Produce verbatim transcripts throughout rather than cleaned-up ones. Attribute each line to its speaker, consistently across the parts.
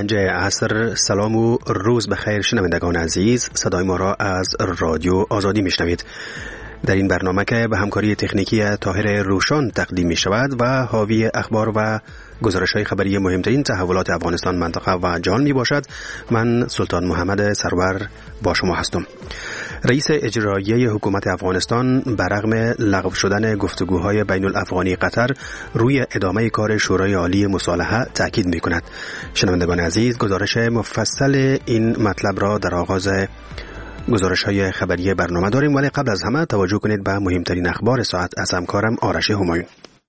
Speaker 1: پنج عصر. سلام و روز بخیر شنوندگان عزیز، صدای ما را از رادیو آزادی میشنوید. در این برنامه که به همکاری تکنیکی طاهر روشان تقدیم می شود و حاوی اخبار و گزارش های خبری مهمترین تحولات افغانستان، منطقه و جهان می باشد، من سلطان محمد سرور با شما هستم. رئیس اجرایی حکومت افغانستان برغم لغو شدن گفتگوهای بین الافغانی قطر روی ادامه کار شورای عالی مصالحه تاکید می کند. شنوندگان عزیز، گزارش مفصل این مطلب را در آغاز گزارش های خبری برنامه داریم، ولی قبل از همه توجه کنید به مهمترین اخبار ساعت از همکارم آرش همایون.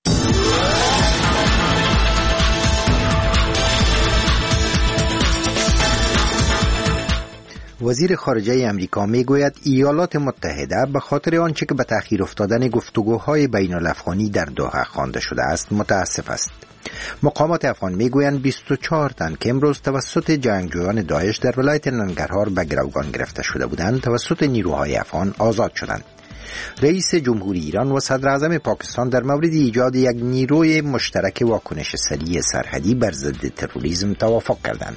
Speaker 2: وزیر خارجه امریکا میگوید ایالات متحده به خاطر آنچه که به تأخیر افتادن گفتگوهای بین الافغانی در دوحه خوانده شده است متاسف است. مقامات افغان میگویند بیست و چهار تن که امروز توسط جنگجویان داعش در ولایت ننگرهار به گروگان گرفته شده بودند توسط نیروهای افغان آزاد شدند. رئیس جمهوری ایران و صدر اعظم پاکستان در مورد ایجاد یک نیروی مشترک واکنش سریع سرحدی بر ضد تروریسم توافق کردند.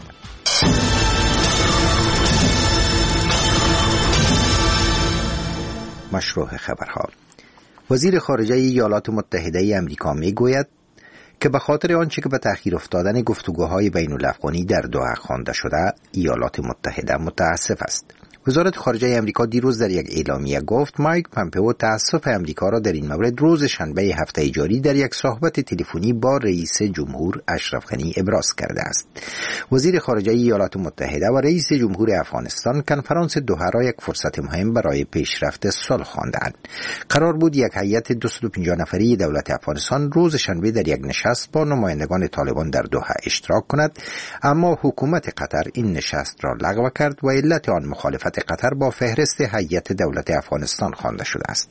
Speaker 2: مشروع خبرها. وزیر خارجه ایالات متحده امریکا میگوید که به خاطر آنچه که به تأخیر افتادن گفتگوهای بین الافغانی در دوحه خوانده شده ایالات متحده متاسف است. وزارت خارجه امریکا دیروز در یک اعلامیه گفت مایک پامپئو تأسف امریکا را در این مورد روز شنبه هفته جاری در یک صحبت تلفنی با رئیس جمهور اشرف غنی ابراز کرده است. وزیر خارجه ایالات متحده و رئیس جمهور افغانستان کنفرانس دوحه را یک فرصت مهم برای پیشرفت صلح خواندند. قرار بود یک هیئت دویست و پنجاه نفری دولت افغانستان روز شنبه در یک نشست با نمایندگان طالبان در دوحه اشتراک کند، اما حکومت قطر این نشست را لغو کرد و علت آن مخالفت قطر با فهرست هیئت دولت افغانستان خوانده شده است.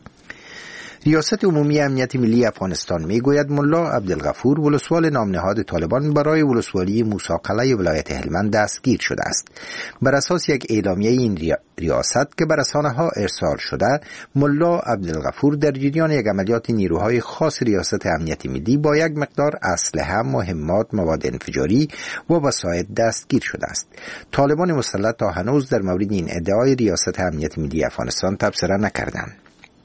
Speaker 2: ریاست عمومی امنیت ملی افغانستان میگوید ملا عبدالغفور ولسوال نامنهاد طالبان برای ولسوالی موسی قلعه ولایت هلمند دستگیر شده است. بر اساس یک اعلامیه این ریاست که به رسانه‌ها ارسال شده، ملا عبدالغفور در جریان یک عملیات نیروهای خاص ریاست امنیت ملی با یک مقدار اسلحه، مهمات، مواد انفجاری و وسایل دستگیر شده است. طالبان مسلط تا هنوز در مورد این ادعای ریاست امنیت ملی افغانستان تبصره نکردند.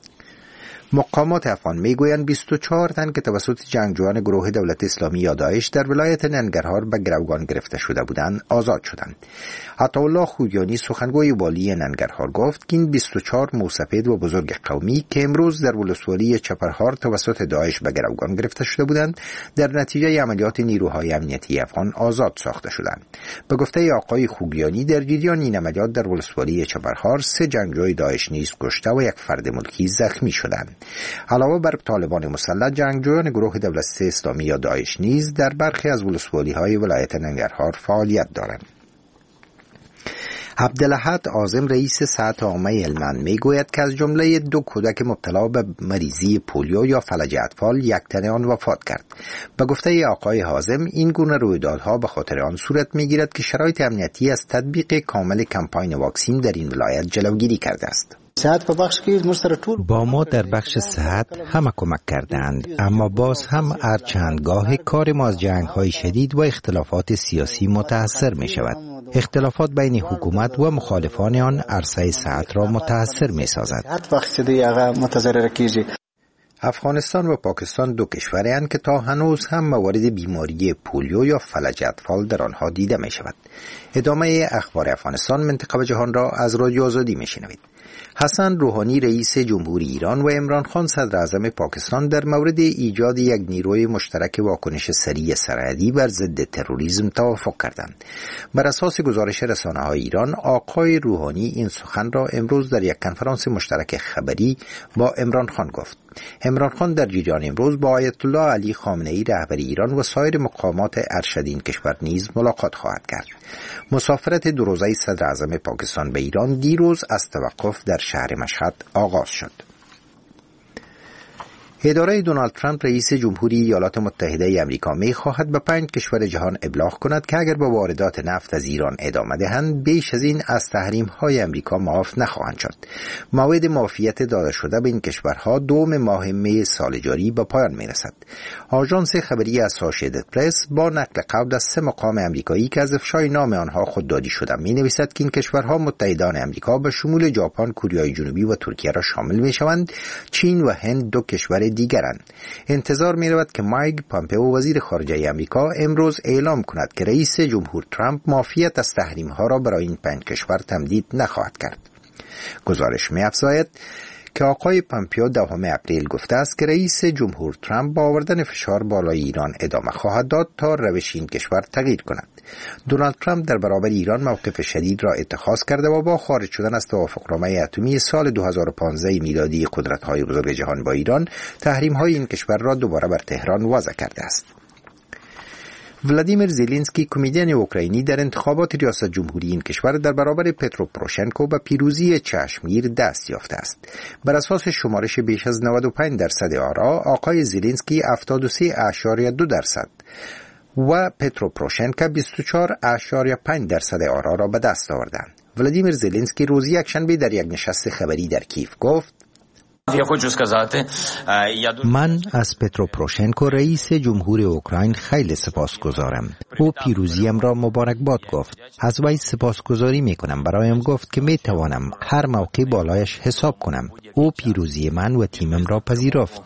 Speaker 2: مقامات افغان میگویند بیست و چهار تن که توسط جنگجویان گروه دولت اسلامی یا داعش در ولایت ننگرهار به گروگان گرفته شده بودند آزاد شدند. عطاالله خویانی سخنگوی والی ننگرهار گفت که این بیست و چهار موسپد و بزرگ قومی که امروز در ولسوالی چپرهار توسط داعش به گروگان گرفته شده بودند در نتیجه عملیات نیروهای امنیتی افغان آزاد ساخته شدند. به گفته آقای خویانی در جریان این عملیات در ولسوالی چپرهار سه جنگجوی داعش نیز کشته و یک فرد ملکی زخمی شدند. علاوه بر طالبان مسلح، جنگجویان گروه دولت اسلامی یا داعش نیز در برخی از ولسوالی‌های ولایت ننگرهار فعالیت دارند. عبدالاحد عاظم رئیس سطح عامه هلمند میگوید که از جمله دو کودک مبتلا به مریضی پولیو یا فلج اطفال یک تن آن وفات کرد. به گفته آقای عاظم این گونه رویدادها به خاطر آن صورت میگیرد که شرایط امنیتی از تطبیق کامل کمپاین واکسین در این ولایت جلوگیری کرده است.
Speaker 3: با ما در بخش صحت همه کمک کردند، اما باز هم هر چندگاه کار ما از جنگ‌های شدید و اختلافات سیاسی متأثر می شود. اختلافات بین حکومت و مخالفان آن عرصه صحت را متأثر می سازد.
Speaker 2: افغانستان و پاکستان دو کشورند که تا هنوز هم موارد بیماری پولیو یا فلج اطفال در آنها دیده می شود. ادامه اخبار افغانستان، منطقه و جهان را از رادیو آزادی می شنوید. حسن روحانی رئیس جمهوری ایران و عمران خان صدر اعظم پاکستان در مورد ایجاد یک نیروی مشترک واکنش سریع سرحدی بر ضد تروریسم توافق کردند. بر اساس گزارش رسانه‌های ایران، آقای روحانی این سخن را امروز در یک کنفرانس مشترک خبری با عمران خان گفت. عمران خان در جریان امروز با آیت الله علی خامنه‌ای رهبر ایران و سایر مقامات ارشد این کشور نیز ملاقات خواهد کرد. مسافرت دو روزه صدر اعظم پاکستان به ایران دیروز از توقف در شهر مشهد آغاز شد. اداره دونالد ترامپ رئیس جمهوری ایالات متحده آمریکا می خواهد به پنج کشور جهان ابلاغ کند که اگر به واردات نفت از ایران ادامه دهند بیش از این از تحریم های آمریکا معاف نخواهند شد. موعد معافیت داده شده به این کشورها دوم ماه می سال جاری به پایان می رسد. آژانس خبری اسوسییتد پرس با نقل قول از سه مقام آمریکایی که از افشای نام آنها خودداری شده می نویسد که این کشورها متحدان آمریکا به شمول ژاپن، کره جنوبی و ترکیه را شامل می شوند. چین و هند دو کشور دیگرند. انتظار می رود که مایک پامپئو وزیر خارجه آمریکا امروز اعلام کند که رئیس جمهور ترامپ معافیت از تحریم ها را برای این پنج کشور تمدید نخواهد کرد. گزارش می افزاید که آقای پامپئو دهم اپریل گفته است که رئیس جمهور ترامپ با آوردن فشار بالای ایران ادامه خواهد داد تا روش این کشور تغییر کند. دونالد ترامپ در برابر ایران موقف شدید را اتخاذ کرده و با خارج شدن از توافقنامه اتمی سال دو هزار و پانزده میلادی قدرت‌های بزرگ جهان با ایران، تحریم‌های این کشور را دوباره بر تهران وضع کرده است. ولادیمیر زلنسکی کمدین اوکراینی در انتخابات ریاست جمهوری این کشور در برابر پترو پروشنکو به پیروزی چشمگیر دست یافته است. بر اساس شمارش بیش از نود و پنج درصد آرا، آقای زلنسکی هفتاد و سه اشاریه دو درصد و پترو پروشنکو بیست و چهار اشاریه پنج درصد آرا را به دست آوردند. ولادیمیر زلنسکی روز یکشنبه در یک نشست خبری در کیف گفت:
Speaker 3: من از پترو پروشنکو رئیس جمهور اوکراین خیلی سپاسگزارم. او پیروزیم را مبارکباد گفت. از وی سپاسگزاری می کنم. برایم گفت که می توانم هر موقع بالایش حساب کنم. او پیروزی من و تیمم را پذیرفت.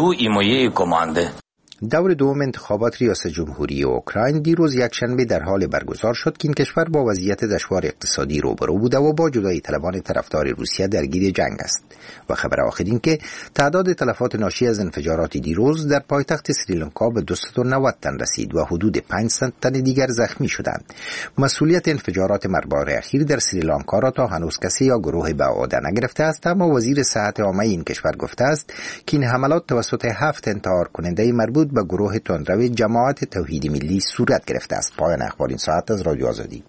Speaker 2: دور دوم انتخابات ریاست جمهوری اوکراین دیروز یکشنبه در حال برگزار شد که این کشور با وضعیت دشوار اقتصادی روبرو بوده و با جدایی طلبان طرفدار روسیه درگیر جنگ است. و خبر آخر این که تعداد تلفات ناشی از انفجارات دیروز در پایتخت سریلانکا به دویست و نود تن رسید و حدود پانصد تن دیگر زخمی شدند. مسئولیت انفجارات مربار اخیر در سریلانکا را تا هنوز کسی یا گروه به عهده نگرفته است، اما وزیر صحت عامه این کشور گفته است که این حملات توسط هفت انتحار کننده مربوط به گروه تندرو جماعت توحید ملی صورت گرفته است. پایان اخبار این ساعت از رادیو آزادی.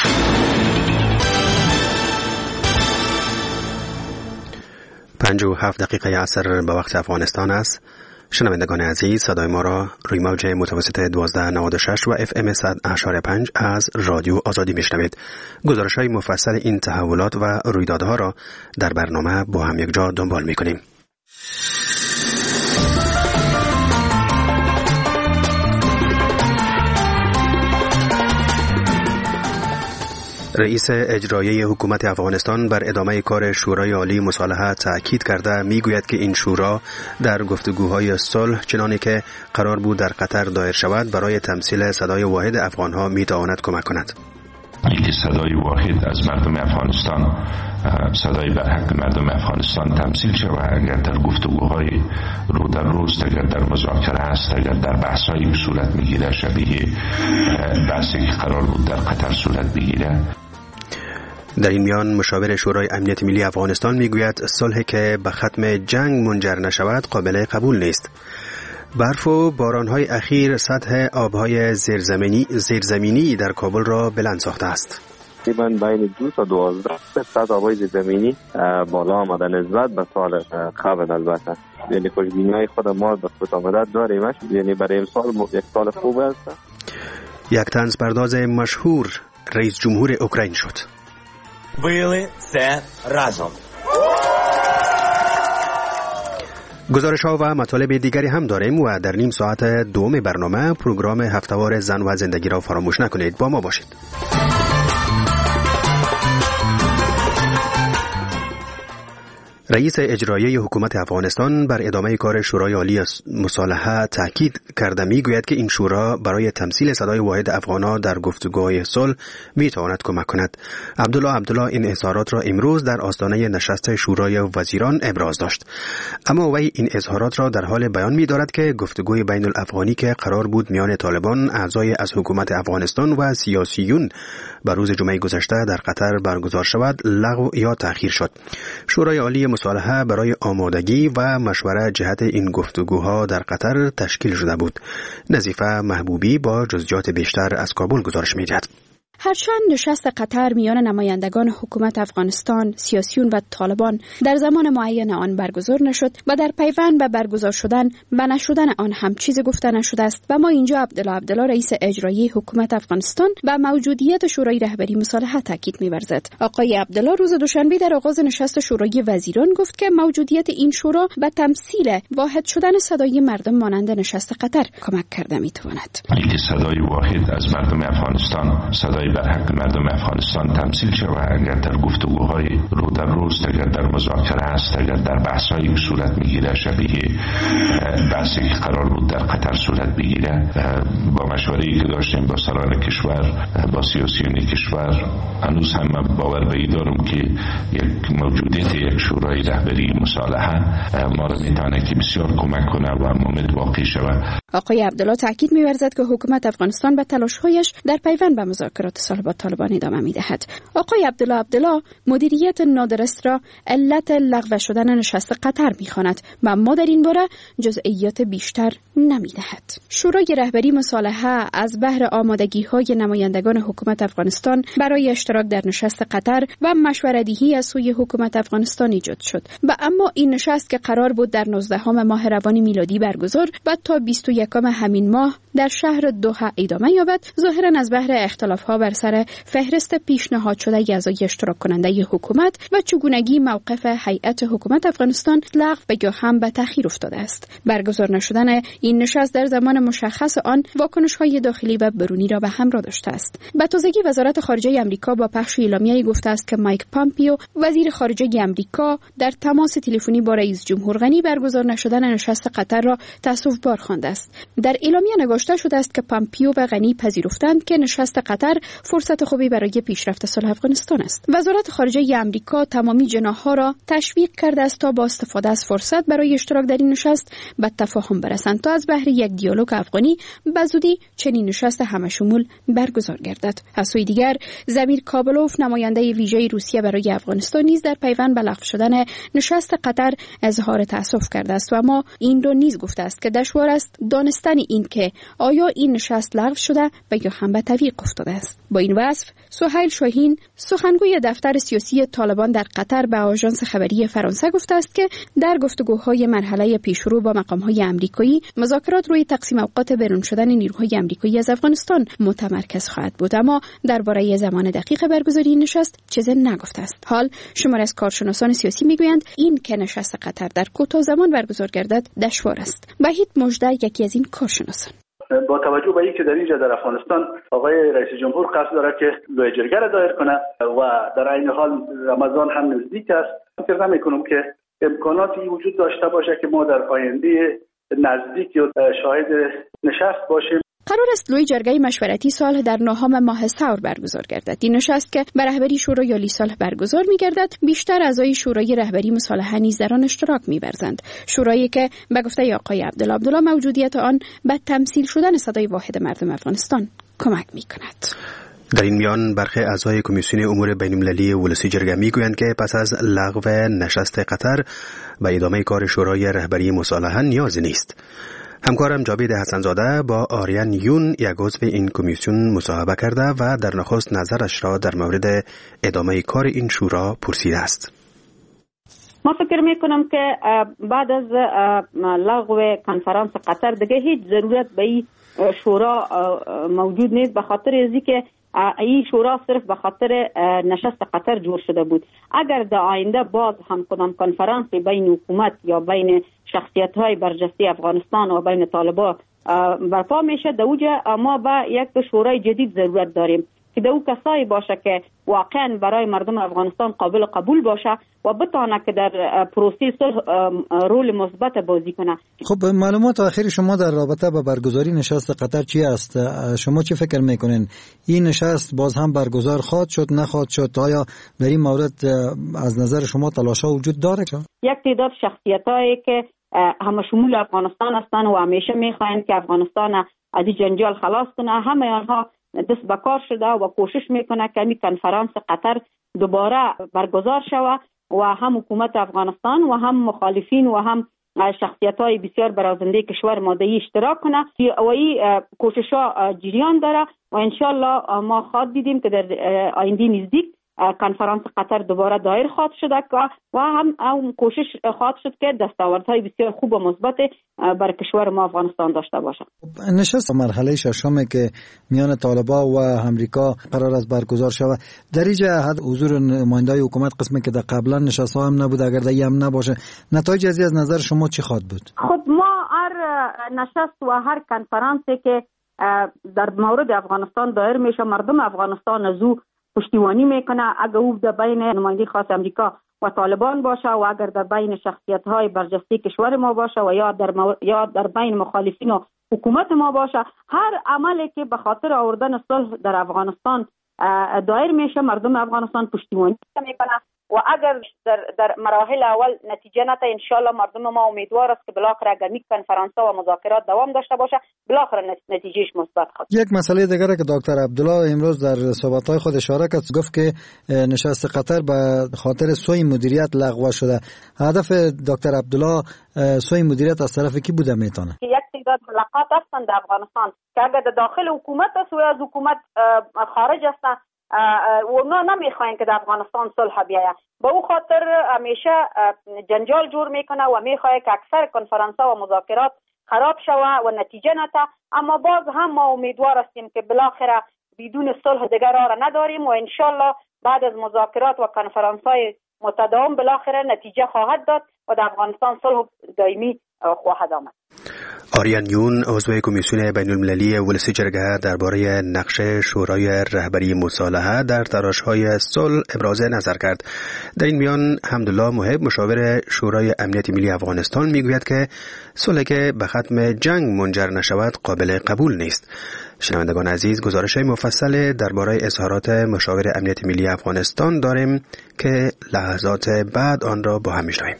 Speaker 1: پنج و هفت دقیقه عصر به وقت افغانستان است. شنوندگان عزیز، صدای ما را روی موج متوسط دوازده نود و شش و اف ام صد و پنج از رادیو آزادی میشنوید. گزارش‌های مفصل این تحولات و رویدادها را در برنامه با هم یک جا دنبال می‌کنیم. رئیس اجرایی حکومت افغانستان بر ادامه کار شورای عالی مصالحه تاکید کرده میگوید که این شورا در گفتگوهای صلح چنانی که قرار بود در قطر دایر شود برای تمثیل صدای واحد افغانها میتواند کمک کند.
Speaker 4: اینکه صدای واحد از مردم افغانستان، صدای بر حق مردم افغانستان تمثیل شود، اگر در گفتگوهای رو در روز، اگر در مذاکره است، اگر در بحث‌های صورت میگیره شبیه بحثی که قرار بود در قطر صورت بگیره.
Speaker 1: در این میان مشاور شورای امنیت ملی افغانستان میگوید صلحی که به ختم جنگ منجر نشود قابل قبول نیست. برف و بارانهای اخیر سطح آبهای زیرزمینی زیرزمینی در کابل را بلند ساخته است.
Speaker 5: تقریبا بین دو تا دوازده درصد آبهای زیرزمینی بالا آمده نسبت به سال قبل. البته یعنی خوشبینی خود ما به خود آمدت داریم، یعنی برای امسال یک سال خوب است.
Speaker 1: یک طنز پرداز مشهور رئیس جمهور اوکراین شد.
Speaker 6: Byli це разом.
Speaker 1: گزارش ها و مطالب دیگری هم داریم و در نیم ساعت دوم برنامه پروگرام هفته‌وار زن و زندگی را فراموش نکنید. با ما باشید. رئیس اجرایی حکومت افغانستان بر ادامه کار شورای عالی مصالحه تاکید کرده میگوید که این شورا برای تمثیل صدای واحد افغان‌ها در گفتگوهای صلح میتواند کمک کند. عبدالله عبدالله این اظهارات را امروز در آستانه نشست شورای وزیران ابراز داشت، اما وی این اظهارات را در حال بیان می‌دارد که گفتگوی بین الافغانی که قرار بود میان طالبان، اعضای از حکومت افغانستان و سیاسیون بر روز جمعه گذشته در قطر برگزار شود لغو یا تأخیر شد. شورای عالی مصالحه برای آمادگی و مشوره جهت این گفتگوها در قطر تشکیل شده بود. نظیفه محبوبی با جزئیات بیشتر از کابل گزارش می‌دهد.
Speaker 7: هرچند نشست قطر میان نمایندگان حکومت افغانستان، سیاسیون و طالبان در زمان معین آن برگزار نشد و در پیوند به برگزار شدن و نشدن آن هم چیز گفته نشده است و ما اینجا عبدالله عبدالله رئیس اجرایی حکومت افغانستان و موجودیت شورای رهبری مصالحه تاکید می‌ورزد. آقای عبدالله روز دوشنبه در آغاز نشست شورای وزیران گفت که موجودیت این شورا به تمثیل واحد شدن صدای مردم مانند نشست قطر کمک کرده می‌تواند.
Speaker 4: اینکه صدای واحد از مردم افغانستان، صدای بر حق مردم افغانستان تمثیل شود، اگر در گفتگوهای رو در روز، اگر در مذاکره است، اگر در بحث‌هایی صورت می‌گیره شبیه بحثی که قرار بود در قطر صورت بگیره، با مشوره‌ای که داشتیم با سران کشور، با سیاسیون کشور، هنوز هم باور به این دارم که یک موجودیت یک شورای رهبری مصالحه ما را میتونه که بسیار کمک کنه و ممد واقع شود.
Speaker 7: آقای عبدالله تاکید می‌ورزد که حکومت افغانستان به تلاش‌هایش در پیوند به مذاکرات صلح با طالبان ادامه می‌دهد. آقای عبدالله عبدالله مدیریت نادرست را علت لغو شدن نشست قطر می‌خواند و ما در این باره جزئیات بیشتر نمی‌دهد. شورای رهبری مصالحه از بهر آمادگی‌های نمایندگان حکومت افغانستان برای اشتراک در نشست قطر و مشوره‌دهی از سوی حکومت افغانستان ایجاد شد و اما این نشست که قرار بود در نوزدهم ماه روان میلادی برگزار و تا بیست و یکم همین ماه در شهر دوحه ادامه یابد، ظاهراً از بهر اختلاف‌ها بر سر فهرست پیشنهاد شده اعضای اشتراک کننده حکومت و چگونگی موقف هیئت حکومت افغانستان لغو و یا هم به تأخیر افتاده است. برگزار نشدن این نشست در زمان مشخص آن واکنش‌های داخلی و برونی را به همراه داشته است. به تازگی وزارت خارجه آمریکا با پخش اعلامیه‌ای گفته است که مایک پامپیو وزیر خارجه آمریکا در تماس تلفنی با رئیس جمهور غنی برگزار نشدن نشست قطر را تأسف‌بار خوانده است. در اعلامیه نگاشته شده است که پامپیو و غنی پذیرفتند که نشست قطر فرصت خوبی برای پیشرفت صلح افغانستان است. وزارت خارجه آمریکا تمامی جناح‌ها را تشویق کرده است تا با استفاده از فرصت برای اشتراک در این نشست به تفاهم برسند تا از بهر یک دیالوگ افغانی به زودی چنین نشست همشمول برگزار گردد. از سوی دیگر زمیر کابلوف نماینده ویژه روسیه برای افغانستان نیز در پیوند به لغو شدن نشست قطر اظهار تأسف کرده است و ما این رو نیز گفته است که دشوار است دانستن این که آیا این نشست لغو شده و یا هم به تعویق افتاده است. با این وصف سهیل شاهین سخنگوی دفتر سیاسی طالبان در قطر به آژانس خبری فرانسه گفته است که در گفتگوهای مرحله پیشرو با مقام‌های آمریکایی مذاکرات روی تقسیم اوقات برون شدن نیروهای آمریکایی از افغانستان متمرکز خواهد بود، اما درباره زمان دقیق برگزاری این نشست چیزی نگفته است. حال شمار از کارشناسان سیاسی میگویند این که نشست قطر در کوتاه زمان برگزار گردد دشوار است. وحید مژده یکی از این کارشناسان
Speaker 8: با توجه به اینکه در اینجا در افغانستان آقای رئیس جمهور قصد داره که لوی جرگه را دایر کنه و در این حال رمضان هم نزدیک است، فکر نمی‌کنم که امکاناتی وجود داشته باشه که ما در آینده نزدیک شاهد نشست باشیم.
Speaker 7: قرار است لوی جرگه مشورتی صلح در نهم ماه ثور برگزار گردد. این نشست که به رهبری شورای عالی صلح برگزار می‌گردد، بیشتر اعضای شورای رهبری مصالحه نیز در آن اشتراک می‌ورزند. شورایی که به گفته آقای عبدالله عبدالله موجودیت آن به تمثیل شدن صدای واحد مردم افغانستان کمک می‌کند.
Speaker 1: در این میان برخی اعضای کمیسیون امور بین‌المللی ولسی جرگه میگویند که پس از لغو نشست قطر به ادامه کار شورای رهبری مصالحه نیازی نیست. همکارم جاوید حسن‌زاده با آریان یون یک عضو این کمیسیون مصاحبه کرده و در نخست نظرش را در مورد ادامه کار این شورا پرسیده است.
Speaker 9: ما فکر میکنم که بعد از لغو کنفرانس قطر دیگه هیچ ضرورت به این شورا موجود نیست، به خاطر ازی که این شورا صرف به خاطر نشست قطر جور شده بود. اگر در آینده باز هم کدام کنفرانس بین حکومت یا بین شخصیت های برجسته افغانستان و بین طالبان برپا میشه، در اوجه ما به یک شورای جدید ضرورت داریم که دو کسایی باشه که واقعا برای مردم افغانستان قابل قبول باشه و بتونه که در پروسه صلح رول مثبت بازی کنه.
Speaker 10: خب معلومات اخیر شما در رابطه با برگزاری نشست قطر چی است؟ شما چه فکر میکنین؟ این نشست باز هم برگزار خواهد شد نخواهد شد؟ آیا در این مورد از نظر شما تلاش‌ها وجود داره؟
Speaker 9: یک تعداد شخصیتایی که همه شمول افغانستان هستند و همیشه میخواین که افغانستان از این جنجال خلاص کنه، همه آنها دست به کار شده و کوشش میکنه که این کنفرانس قطر دوباره برگزار شود و هم حکومت افغانستان و هم مخالفین و هم شخصیت‌های بسیار برازنده کشور ماده‌ای اشتراک کنه و این کوشش‌ها جریان داره و انشالله ما خواهد دیدیم که در آینده نزدیک کنفرانس قطر دوباره دایر خواهد شد و هم هم کوشش خواهد شد که دستاوردهای بسیار خوب و مثبت بر کشور ما افغانستان داشته باشه.
Speaker 10: نشست مرحله ششم که میان طالبان و امریکا قرار است برگزار شود، در این جهت حضور نماینده‌های حکومت قسمی که در قبلا نشست‌ها هم نبود، اگر در هم نباشه نتایج از از نظر شما چی خواهد بود؟
Speaker 9: خود ما هر نشست و هر کنفرانسی که در مورد افغانستان دایر میشه مردم افغانستان از او پشتیبانی میکنه، اگر او در بین نماینده خاص امریکا و طالبان باشه و اگر در بین شخصیت‌های برجسته کشور ما باشه و یا در مو... یا در بین مخالفین و حکومت ما باشه، هر عملی که به خاطر آوردن صلح در افغانستان دایر میشه مردم افغانستان پشتیبانی میکنه و اگر در در مراحل اول نتیجه نته انشالله مردم ما امیدوار است که بالاخره اگر یک کنفرانس و مذاکرات دوام داشته باشه بالاخره نتیجهش مثبت خواهد.
Speaker 10: یک مسئله دیگه که دکتر عبدالله امروز در صحبت‌های خود اشاره کرد، گفت که نشست قطر به خاطر سوء مدیریت لغو شده. هدف دکتر عبدالله سوء مدیریت از طرف کی بوده میتونه؟
Speaker 9: یک تعداد ملاقات هستند در افغانستان که اگر در داخل حکومت است و از حکومت خارج است و اونا نمیخواین که در افغانستان صلح بیاید، به او خاطر همیشه جنجال جور میکنه و میخواد که اکثر کنفرانس‌ها و مذاکرات خراب شوه و نتیجه نته. اما باز هم ما امیدوار هستیم که بالاخره بدون صلح دیگر راه نداریم و انشالله بعد از مذاکرات و کنفرانس‌های متداوم بالاخره نتیجه خواهد داد و در افغانستان صلح دائمی خواهد آمد.
Speaker 1: آریان یون عضو کمیسیون بین المللی ولسی جرگه درباره نقش شورای رهبری مصالحه در تلاش‌های صلح ابراز نظر کرد. در این میان حمدالله محب مشاور شورای امنیت ملی افغانستان میگوید که صلحی که به ختم جنگ منجر نشود قابل قبول نیست. شنوندگان عزیز، گزارش مفصل درباره اظهارات مشاور امنیت ملی افغانستان داریم که لحظات بعد آن را با هم میشنویم.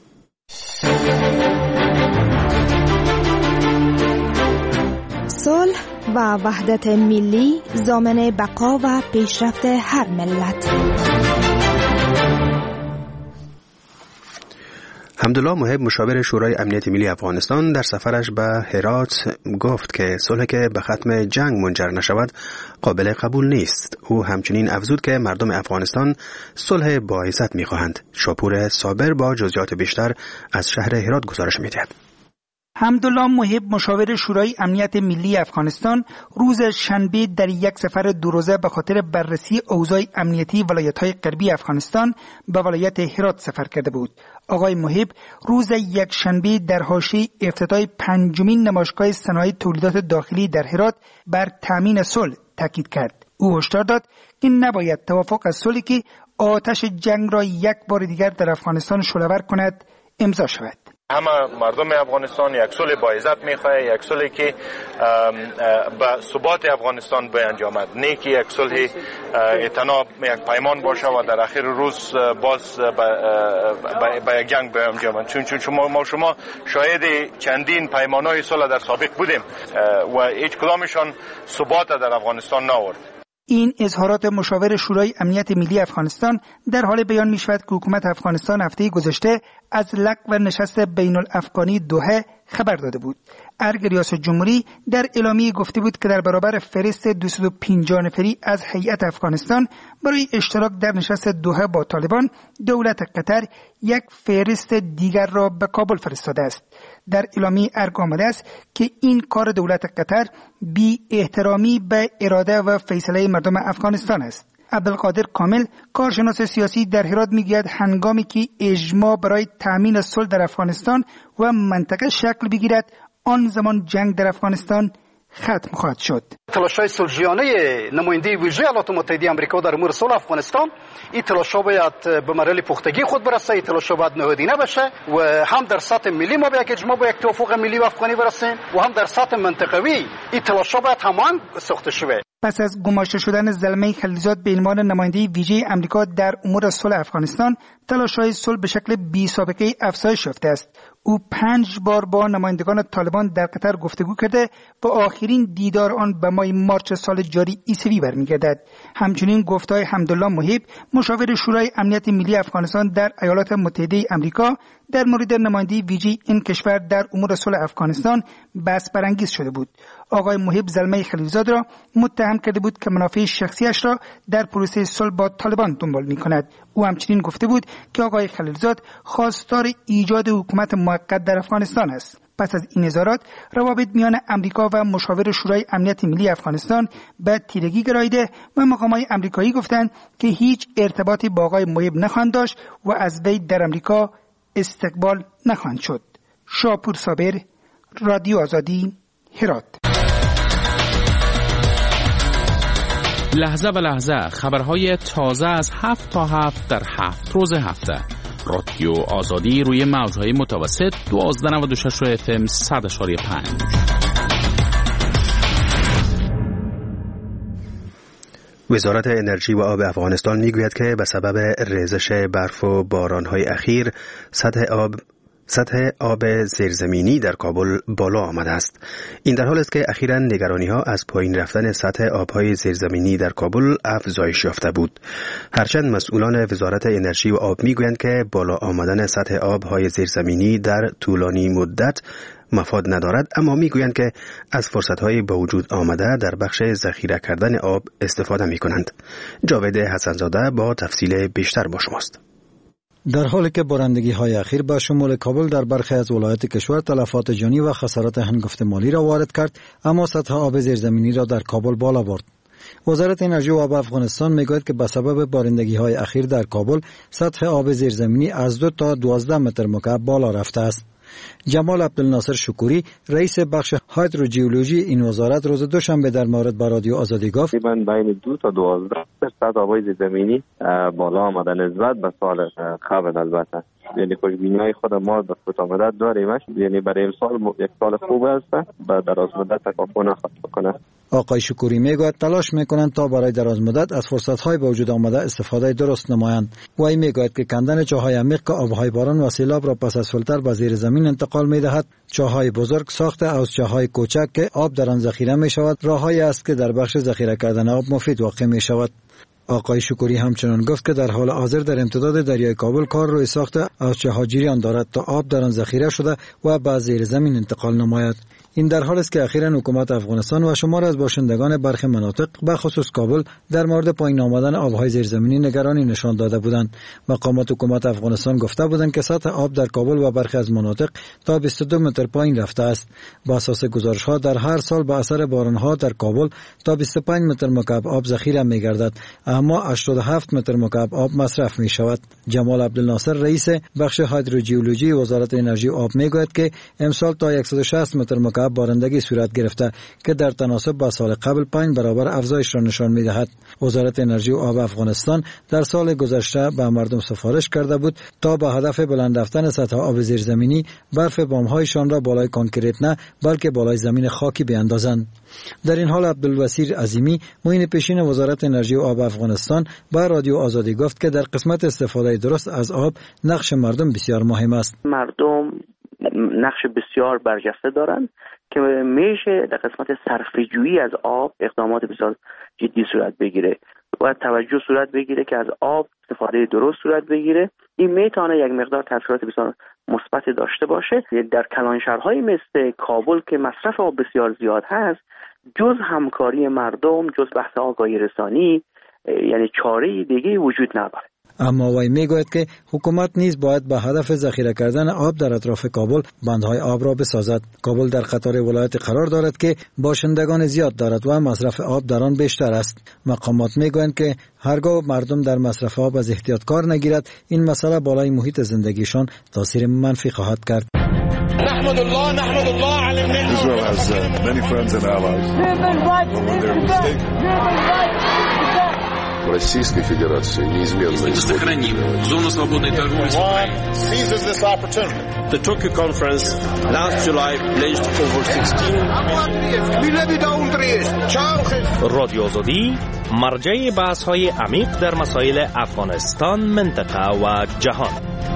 Speaker 11: صلح و وحدت ملی ضامن بقا و پیشرفت هر ملت.
Speaker 1: حمدالله محب مشاور شورای امنیت ملی افغانستان در سفرش به هرات گفت که صلحی که به ختم جنگ منجر نشود قابل قبول نیست. او همچنین افزود که مردم افغانستان صلح با عزت می‌خواهند. شاپور صابر با جزئیات بیشتر از شهر هرات گزارش می‌دهد.
Speaker 12: حمدالله محب مشاور شورای امنیت ملی افغانستان روز شنبه در یک سفر دو روزه به خاطر بررسی اوضاع امنیتی ولایت‌های غربی افغانستان به ولایت هرات سفر کرده بود. آقای محب روز یک شنبه در حاشیه افتتاح پنجمین نمایشگاه صنایع تولیدات داخلی در هرات بر تامین صلح تاکید کرد. او هشدار داد که نباید توافق از صلحی که آتش جنگ را یک بار دیگر در افغانستان شعله‌ور کند امضا شود.
Speaker 13: همه مردم افغانستان یک صلح با عزت میخواه، یک صلحی که به ثبات افغانستان بیانجامد، نه که یک صلح اتنا یک پیمان باشه و در آخر روز باز به یک جنگ بیانجامد. چون چون شما ما شما شاهد چندین پیمانهای صلح در سابق بودیم و هیچ کدامشان ثبات در افغانستان نآورد.
Speaker 12: این اظهارات مشاور شورای امنیت ملی افغانستان در حال بیان می شود که حکومت افغانستان هفته گذشته از لغو نشست بین الافغانی دوحه خبر داده بود. ارگ ریاست جمهوری در اعلامیه گفته بود که در برابر فهرست دویست و پنجاه نفری از هیئت افغانستان برای اشتراک در نشست دوحه با طالبان، دولت قطر یک فهرست دیگر را به کابل فرستاده است. در اعلامیه ارگ آمده است که این کار دولت قطر بی احترامی به اراده و فیصله مردم افغانستان است. عبدالقادر کامل کارشناس سیاسی در هرات میگوید هنگامی که اجماع برای تامین صلح در افغانستان و منطقه شکل بگیرد آن زمان جنگ در افغانستان ختم خواهد شد.
Speaker 14: تلاش‌های صلح‌جویانه نماینده ویژه ایالات متحده آمریکا در امور صلح افغانستان، این تلاش‌ها باید به مرحله پختگی خود برسه، این تلاش‌ها باید نهادینه بشه و هم در سطح ملی ما به یک اجماع با یک توافق ملی و افغانی برسیم و هم در سطح منطقوی این تلاش‌ها باید همان ساخته شود.
Speaker 12: پس از گماشته شدن زلمه خلیلزاد به عنوان نماینده ویژه آمریکا در امور صلح افغانستان، تلاش‌های صلح به شکل بی سابقه افزایش یافته است. او پنج بار با نمایندگان طالبان در قطر گفتگو کرده و آخرین دیدار آن به ماه مارچ سال جاری عیسوی برمیگردد. همچنین گفته‌های حمدالله محب مشاور شورای امنیت ملی افغانستان در ایالات متحده آمریکا در مورد نماینده ویژه این کشور در امور صلح افغانستان بحث برانگیز شده بود. آقای محب زلمه خلیلزاد را متهم کرده بود که منافع شخصیش را در پروسه صلح با طالبان دنبال می‌کند. او همچنین گفته بود که آقای خلیلزاد خواستار ایجاد حکومت موقت در افغانستان است. پس از این اظهارات روابط میان امریکا و مشاور شورای امنیت ملی افغانستان به تیرگی گراییده و مقامات امریکایی گفتند که هیچ ارتباطی با آقای محب نخواهند داشت و از وی در امریکا استقبال نخواهند شد. شاپور صابر، رادیو آزادی، هرات.
Speaker 15: لحظه به لحظه خبرهای تازه از هفت تا هفت در هفت روز هفته. رادیو آزادی روی موجهای متوسط دوازده نود و شش اف ام صد اشاری پنج.
Speaker 1: وزارت انرژی و آب افغانستان میگوید که به سبب ریزش برف و بارانهای اخیر سطح آب سطح آب زیرزمینی در کابل بالا آمده است. این در حال است که اخیراً نگرانی‌ها از پایین رفتن سطح آب‌های زیرزمینی در کابل افزایش یافته بود. هرچند مسئولان وزارت انرژی و آب میگویند که بالا آمدن سطح آب‌های زیرزمینی در طولانی مدت مفاد ندارد، اما میگویند که از فرصت‌های با وجود آمده در بخش ذخیره کردن آب استفاده می‌کنند. جاوید حسن‌زاده با تفصیل بیشتر با شماست.
Speaker 10: در حالی که بارندگی های اخیر به شمول کابل در برخی از ولایات کشور تلفات جانی و خسارات هنگفت مالی را وارد کرد، اما سطح آب زیرزمینی را در کابل بالا برد. وزارت انرژی و آب افغانستان میگوید که به سبب بارندگی های اخیر در کابل سطح آب زیرزمینی از دو تا دوازده متر مکعب بالا رفته است. جمال عبدالناصر شکوری رئیس بخش هایدروژئولوژی این وزارت روز دوشنبه در مورد با رادیو آزادی گفت
Speaker 5: تقریباً بین دو تا دوازده درصد آبای زیرزمینی بالا آمده نسبت به سال قبل. البته یعنی خوشبینی‌های خود ما به خود آمده داریمش، یعنی برای امسال یک سال خوب است، به دراز مدت تکافؤ نخواهد بکنه.
Speaker 10: آقای شکوری میگوید تلاش میکنند تا برای دراز مدت از فرصت‌های به وجود آمده استفاده درست نمایند. وی میگوید که کندن چاه‌های عمیق که آب‌های باران و سیلاب را پس از فیلتر به زیر زمین انتقال می‌دهد، چاه‌های بزرگ ساخته از چاه‌های کوچک که آب در آن ذخیره می‌شود، راه‌هایی است که در بخش ذخیره کردن آب مفید واقع می‌شود. آقای شکوری همچنان گفت که در حال حاضر در امتداد دریای کابل کار روی ساخت از چاه‌ها جریان دارد تا آب در آن ذخیره شده و به زیر زمین انتقال نماید. این در حالی است که اخیراً حکومت افغانستان و شمار از باشندگان برخی مناطق به خصوص کابل در مورد پایین آمدن آب‌های زیرزمینی نگرانی نشان داده بودند. مقامات حکومت افغانستان گفته بودند که سطح آب در کابل و برخی از مناطق تا بیست و دو متر پایین رفته است. با اساس گزارش‌ها در هر سال به اثر باران‌ها در کابل تا بیست و پنج متر مکعب آب ذخیره می‌گردد، اما هشتاد و هفت متر مکعب آب مصرف می‌شود. جمال عبدالناصر رئیس بخش هایدروژئولوژی وزارت انرژی و آب میگوید که امسال تا صد و شصت متر مکعب بارندگی صورت گرفته که در تناسب با سال قبل پنج برابر افزایش را نشان می‌دهد. وزارت انرژی و آب افغانستان در سال گذشته به مردم سفارش کرده بود تا با هدف بلند رفتن سطح آب زیرزمینی برف بام‌هایشان را بالای کانکریت نه بلکه بالای زمین خاکی بیاندازند. در این حال عبدالوسیر عظیمی معین پیشین وزارت انرژی و آب افغانستان با رادیو آزادی گفت که در قسمت استفاده درست از آب نقش مردم بسیار مهم است.
Speaker 16: مردم نقش بسیار برجسته دارند که میشه در قسمت صرفه‌جویی از آب اقدامات بسیار جدی صورت بگیره و توجه صورت بگیره که از آب استفاده درست صورت بگیره. این میتونه یک مقدار تاثیرات بسیار مثبت داشته باشه. در کلانشهرهای مثل کابل که مصرف آب بسیار زیاد هست، جز همکاری مردم، جز بحث آگاهی رسانی، یعنی چاره دیگه وجود نداره.
Speaker 10: اما وی میگوید که حکومت نیز باید به هدف ذخیره کردن آب در اطراف کابل بندهای آب را بسازد. کابل در قطار ولایت قرار دارد که باشندگان زیاد دارد و مصرف آب در آن بیشتر است. مقامات میگویند که هرگاه مردم در مصرف آب از احتیاط کار نگیرد، این مسئله بالای محیط زندگیشان تاثیر منفی خواهد کرد.
Speaker 17: نحمد الله نحمد الله علی المنه. Israel has uh, many friends and allies.
Speaker 18: Российской Федерации неизменно
Speaker 19: сохраним зону свободной торговли.
Speaker 17: Seizes this opportunity.
Speaker 20: The Tokyo conference last July pledged over sixteen.
Speaker 21: رادیو آزادی مرجع بحث‌های عمیق در مسائل افغانستان، منطقه و جهان.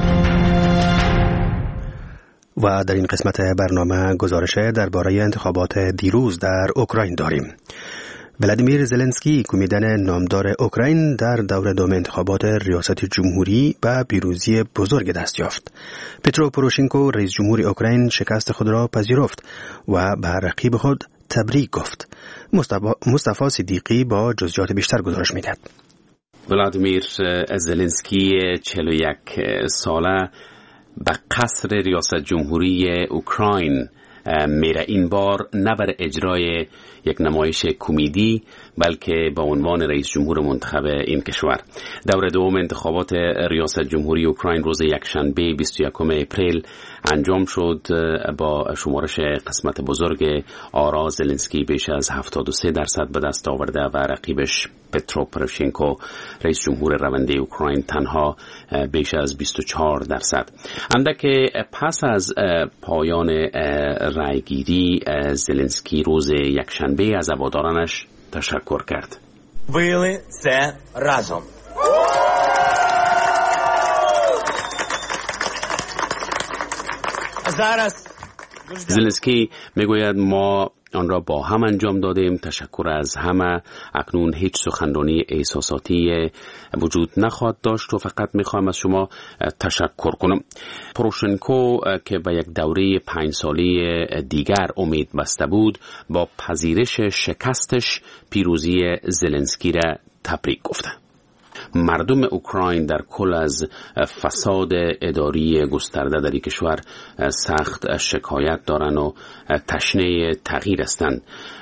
Speaker 1: و در این قسمت برنامه گزارش درباره انتخابات دیروز در اوکراین داریم. ولادیمیر زلنسکی کمیدن نامدار اوکراین در دور دوم انتخابات ریاست جمهوری به پیروزی بزرگ دست یافت. پترو پوروشنکو رئیس جمهور اوکراین شکست خود را پذیرفت و به رقیب خود تبریک گفت. مصطفی صدیقی با جزئیات بیشتر گزارش می‌دهد.
Speaker 3: ولادیمیر زلنسکی چهل و یک ساله به قصر ریاست جمهوری اوکراین میره. این بار نه بر اجرای یک نمایش کمدی بلکه به عنوان رئیس جمهور منتخب این کشور. دور دوم انتخابات ریاست جمهوری اوکراین روز یکشنبه بیست و یکم اپریل انجام شد. با شمارش قسمت بزرگ آرا زلنسکی بیش از هفتاد و سه درصد به دست آورده و رقیبش پترو پوروشنکو رئیس جمهور رونده اوکراین تنها بیش از بیست و چهار درصد. اندک پس از پایان رأیگیری زلنسکی روز یکشنبه از هوادارانش تشکر کرد.
Speaker 6: Byli це разом.
Speaker 3: зараз زلنسکی میگوید ما آن را با هم انجام دادیم. تشکر از همه. اکنون هیچ سخنرانی احساساتی وجود نخواهد داشت و فقط میخواهم از شما تشکر کنم. پوروشنکو که به یک دوره پنج ساله دیگر امید بسته بود با پذیرش شکستش پیروزی زلنسکی را تبریک گفته. مردم اوکراین در کل از فساد اداری گسترده در این کشور سخت شکایت دارند و تشنه تغییر هستند.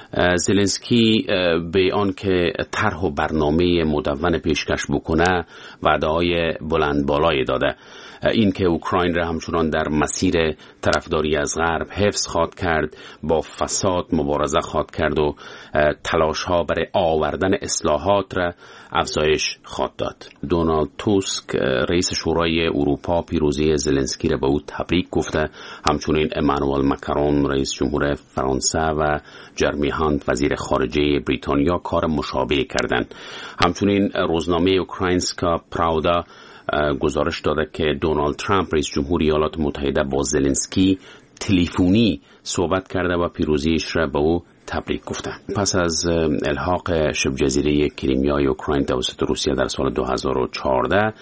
Speaker 3: زلنسکی به آن که طرح و برنامه مدون پیشکش بکنه وعده‌های بلند بالای داده. این که اوکراین را همچنان در مسیر طرفداری از غرب حفظ خواهد کرد، با فساد مبارزه خواهد کرد و تلاش ها برای آوردن اصلاحات را افزایش خواهد داد. دونالد توسک رئیس شورای اروپا پیروزی زلنسکی را به او تبریک گفته. همچنین امانوئل ماکرون رئیس جمهور فرانسه و جرمی هانت وزیر خارجه بریتانیا کار مشابه کردند. همچنین روزنامه اوکراینسکا پراودا گزارش داده که دونالد ترامپ رئیس جمهور ایالات متحده با زلنسکی تلفنی صحبت کرده و پیروزیش را به او تبریک گفته. پس از الحاق شبه جزیره کریمیای اوکراین توسط روسیه در سال دو هزار و چهارده،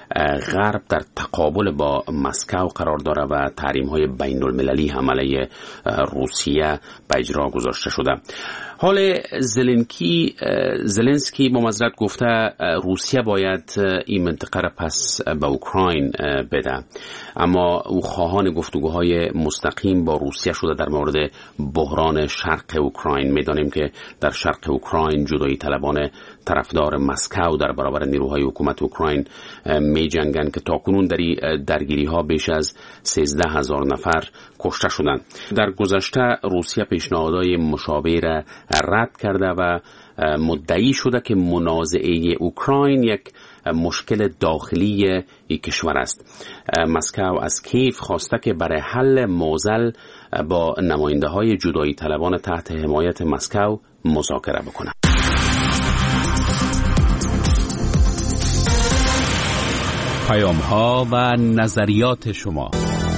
Speaker 3: غرب در تقابل با مسکو قرار داره و تحریم‌های بین المللی هم علیه روسیه به اجرا گذاشته شده. حال زلنسکی زلنسکی با معذرت گفته روسیه باید این منطقه را پس به اوکراین بده، اما او خواهان گفتگوهای مستقیم با روسیه شده در مورد بحران شرق اوکراین. می‌دانیم که در شرق اوکراین جدایی طلبان طرفدار مسکو در برابر نیروهای حکومت اوکراین می جنگن که تاکنون در درگیری ها بیش از سیزده هزار نفر کشته شدند. در گذشته روسیه پیشنهادهای مشابه را رد کرده و مدعی شده که منازعه اوکراین یک مشکل داخلی این کشور است. مسکو از کیف خواسته که برای حل معضل با نماینده های جدایی طلبان تحت حمایت مسکو مذاکره بکنه.
Speaker 15: پیام ها و نظریات شما.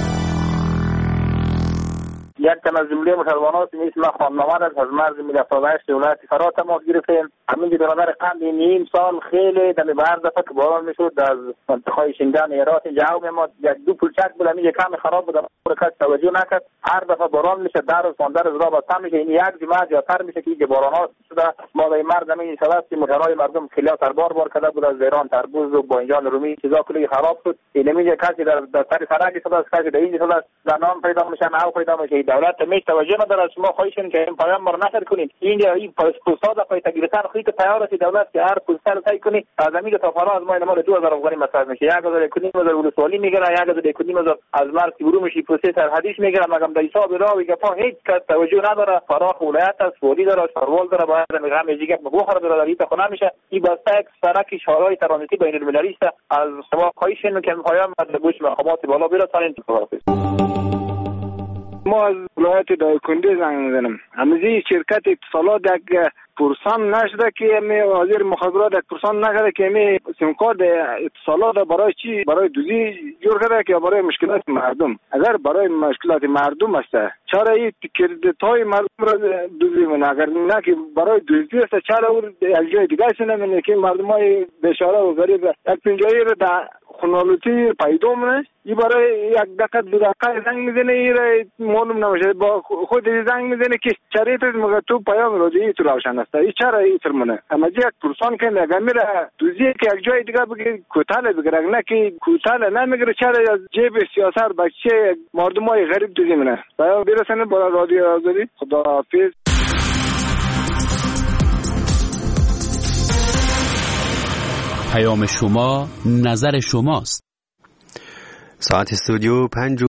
Speaker 22: یک تن از جمله مسلمانات مثل خانمامد از مرز ملت‌های ولایت فرات تماس گرفتیم. همین برادر قبل نیم سال خیلی دم به هر دفعه که باران میشد از منطقه شنگان هرات جو ما یک دو پلچک بود، همین کم خراب بود، کس توجه نکرد. هر دفعه باران میشه در و پاندر از راه بسته میشه. این یک جمعه جاتر میشه که بارانات شده. ما در مرز همین سبب که موتورهای مردم خیلی تربار بار کرده بود، از ایران تربوز و باینجان رومی چیزا کلی خراب شد. این میگه کسی در در سر فرقی شده است، کسی در این شده است، در نام پیدا میشن او پیدا میشه. دولت میش توجه نداره. شما خواهشین که این پیام رو نشر کنید. این این پستاد پای تگیرتر خیلی تیار است دولت که هر پستر تای کنی از زمین تا فرا از ما ما دو هزار افغانی مصرف میشه. یک هزار کنیم از ولسوالی میگیره، یک هزار کنیم از از مرز برو میشه پروسس حدیث میگیره. مگم در حساب راوی که پا هیچ کس توجه نداره. فراخ ولایت است، ولی داره، سروال داره، باید میگم میگه بخوره داره در این خونه میشه. این بسته یک سرک شورای ترانزیتی بین المللی است. از شما خواهشین که پیام از گوش مقامات بالا برسانید.
Speaker 23: ما از ولایت دایکنده زنگ میزنم. همیشه شرکت اتصالات یک
Speaker 2: پرسان نشده که می وزیر مخابرات پرسان نکرده که می سیم کارت اتصالات برای چی برای دوزی جور کرده که برای مشکلات مردم. اگر برای مشکلات مردم است چرا این کردیت های مردم را دوزی منه؟ اگر نه که برای دوزی است چرا او از جای دیگه است نمی‌بینه که مردم های بیچاره و غریب یک پنجایی را در خونالوتی پیدا منه. این برای یک دقیقه دو دقیقه زنگ میزنه این را معلوم نمیشه با خود زنگ میزنه که چریت مگه تو پیام رو دی تو روشن است. این چرا این فرمونه؟ اما یک پرسان کنه اگر میره دوزی که یک جای دیگه بگه کوتاله بگیره نه که کوتاله نمیگیره چرا از جیب سیاست بچه مردم های غریب دوزی منه. پیام برسنه با رادیو آزادی. خداحافظ.
Speaker 15: پیام شما نظر شماست.
Speaker 1: ساعت استودیو پنج